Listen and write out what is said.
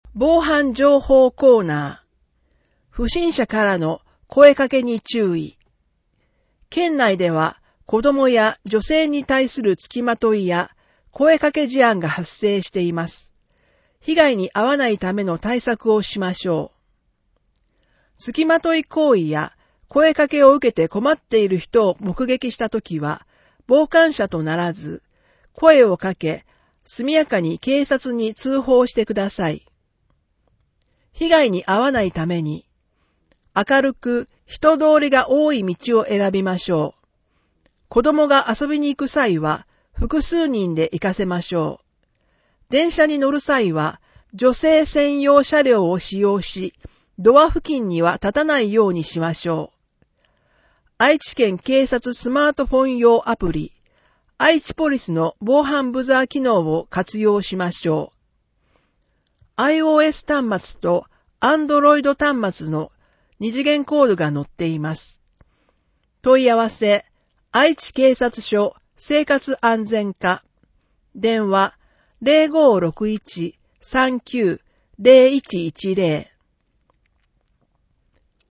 防犯情報コーナー。不審者からの声かけに注意。県内では子供や女性に対する付きまといや声かけ事案が発生しています。被害に遭わないための対策をしましょう。付きまとい行為や声かけを受けて困っている人を目撃したときは、傍観者とならず、声をかけ、速やかに警察に通報してください。被害に遭わないために、明るく人通りが多い道を選びましょう。子供が遊びに行く際は、複数人で行かせましょう。電車に乗る際は、女性専用車両を使用し、ドア付近には立たないようにしましょう。愛知県警察スマートフォン用アプリ、愛知ポリスの防犯ブザー機能を活用しましょう。iOS 端末と Android 端末の二次元コードが載っています。問い合わせ、愛知警察署生活安全課、電話 0561-39-0110